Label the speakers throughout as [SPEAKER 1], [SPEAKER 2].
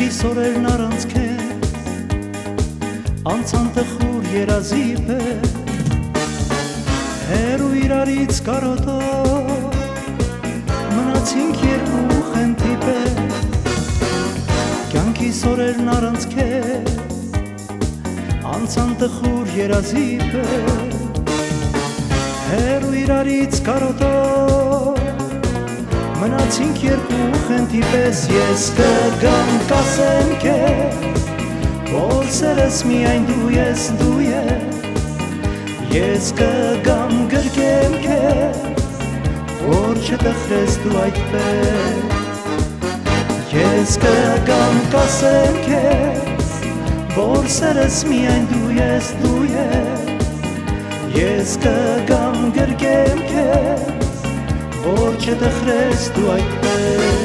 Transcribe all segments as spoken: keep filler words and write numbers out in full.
[SPEAKER 1] Կյանքիս օրերն առանց քեզ անցան տխուր երազի պես, հեռու իրարից կարոտով մնացինք երկու խենթի պես։ Կյանքիս օրերն առանց քեզ անցան տխուր երազի պես, հեռու իրարից կարոտով մնացինք երկու խենթի պես։ Ես կգամ կասեմ քեզ, որ սերս միայն դու ես, դու ես։ Ես կգամ գրկեմ քեզ, որ չտխրես դու այդպես։ Ես կգամ կասեմ քեզ, որ սերս միայն դու ես, դու ես։ Ես կգամ գրկեմ քեզ, որ չտխրես դու այդպես։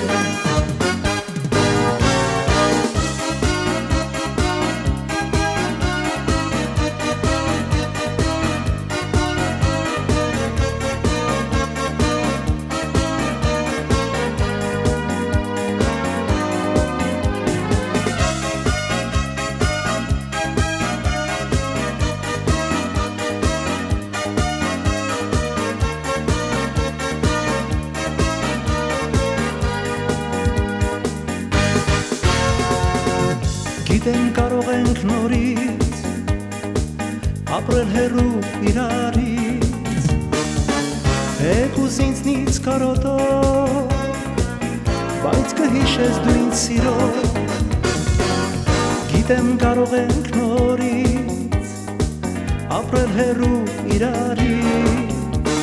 [SPEAKER 1] Գիտեմ կարող ենք նորից ապրել հեռու իրարից, եկուս ինձնից կարոտով, բայց կհիշես դու ինձ սիրով։ Գիտեմ կարող ենք նորից ապրել հեռու իրարից,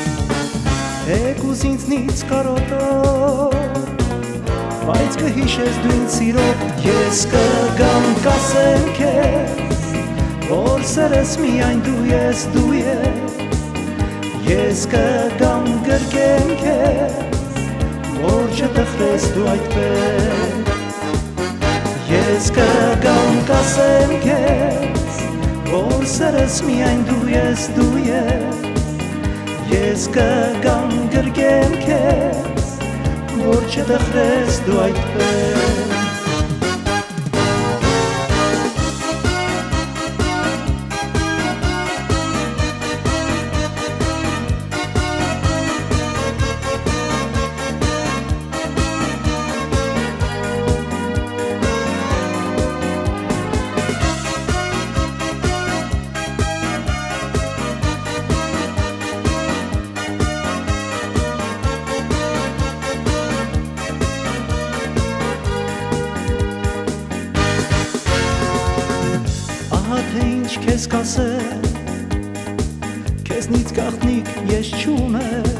[SPEAKER 1] եկուս ինձնից կարոտով, բայց կհիշես դու ինձ սիրով։ Ես կգամ կասեմ քեզ, որ սերս միայն դու ես, դու ես։ Ես կգամ գրկեմ քեզ, որ չտխրես դու այդպես։ Ես կգամ կասեմ քեզ, որ սերս միայն դու ես, դու ես։ Ես կգամ գրկեմ քեզ, որ չտխրես դու այդպես։ Թե ինչ քեզ կասեմ, քեզնից գաղտնիք ես չունեմ,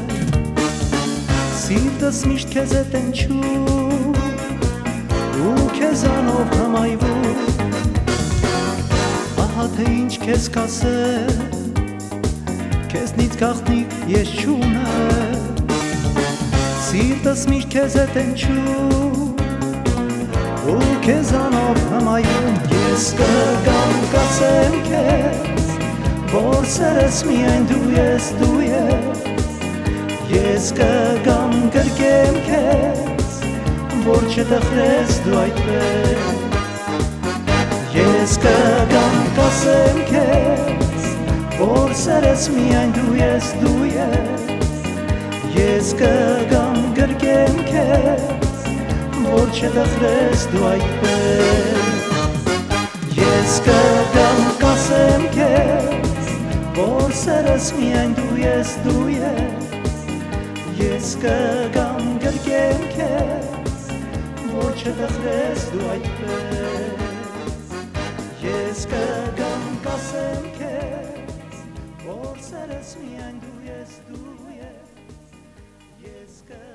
[SPEAKER 1] սիրտս միշտ քեզ է տենչում ու քեզանով հմայվում։ Ահա թե ինչ քեզ կասեմ, քեզնից գաղտնիք ես չունեմ, սիրտս միշտ քեզ է տենչում ու քեզանով հմայվում։ Ես կգամ կասեմ քեզ, որ սերս միայն դու ես, դու ես։ Ես կգամ գրկեմ քեզ, որ չտխրես դու այդպես։ Ես կգամ կասեմ քեզ, որ սերս միայն դու ես, դու ես։ Ես կգամ գրկեմ քեզ, որ չտխրես դու այդպես։ Ես կգամ կասեմ քեզ, որ սերս միայն դու ես, դու ես։ Ես կգամ գրկեմ քեզ, որ չտխրես դու այդպես։ Ես կգամ կասեմ քեզ, որ սերս միայն դու ես, դու ես։